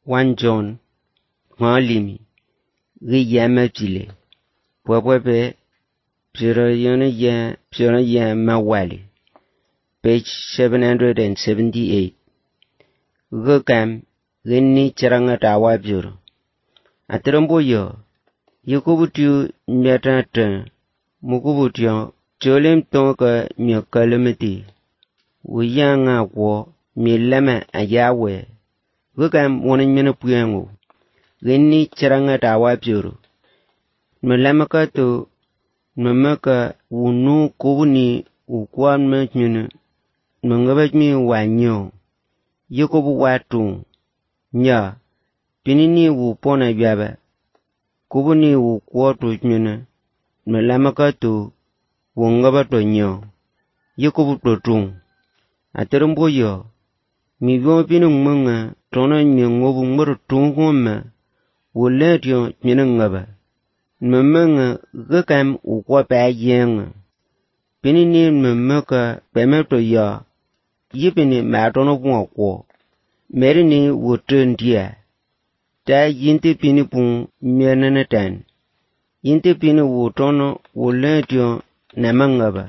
1 John Ngalimi Giyama Pile Pwapwepe Pira Mawali Page 778 Gukam Gini Charanga Tawa Piro Atromboyo Yukubutu Nyatata Mukubutyo Cholim Tonka Myokalimiti Uyanga Wo Milama Ayawe Gukam Wonin Puyango Gini Charanga Tawa Piro Melamaka to Mamaka Unu Kubuni Ukwan Machmina Mangabajmi Wanyo Yukubu Watu Nya Pinini Wupona Yaba Kubuni Wukwatu Jmina Melamaka to Wungabato Nyo Yukubu Totung Aterumboyo Mivo Pinung Munga Tona Nyangobu Murtungoma Wuletio Minangaba Mamanga Gukam Ukwapa Yang Pinini Mamaka Bemeto Ya Yipini Matono Wako Merini Wutun Dia Ta Yinti Pinipun Mianatan Yinti Pini Wutono Wuletio Namangaba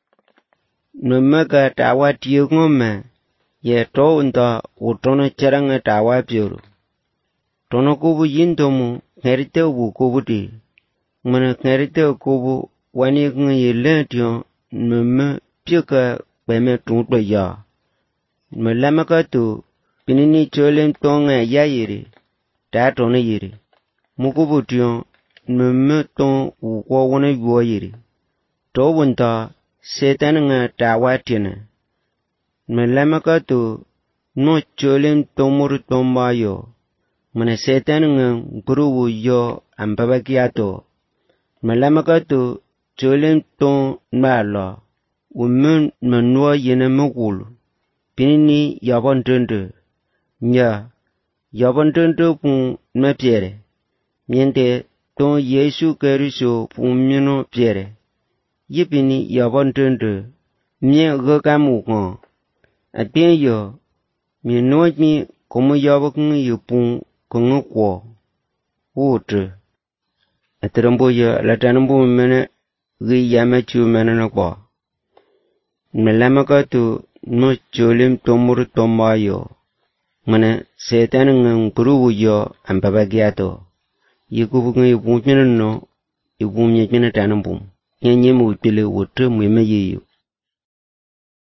Namaka Tawa Tiongoma Ye to unta Wutono Charanga Tawa Piro Tono Kubu Yintomu Nerite Wukubuti Mana Nerite Kubu Wanik Ye Letio Nama Pika Beme Tunto Ya Malamaka tu Pinini Cholem Tonga Yayiri Tatona Yiri Mukubutio Nama Ton Ukwa Wana Yuayiri To Wunta Setananga Tawatina Malamaka tu No Cholem Tomur Tombayo Mana Setananga Guru Yo Ambabakiato Malamaka tu Cholem Ton Mala Woman Manua Yena Mugul Pinini Yabon Tundu Nya Yabon Tundu Pun Mapiere Miente Ton Yesu Keriso Pun Mino Piere Yipini Yabon Tundu Mien Gakamu Atien Yo Minojmi Como Yabokun Yupun Kongokwo Wote Atromboya Latanumbu Mene Giyamachu Mananakwa Melamaka tu No Cholim Tomur Tombayo Mana Setanang Guru Yo Ambabagiato Yikubu Yupumino Yupumina Tanambum Yanyemu Pile Wote Mime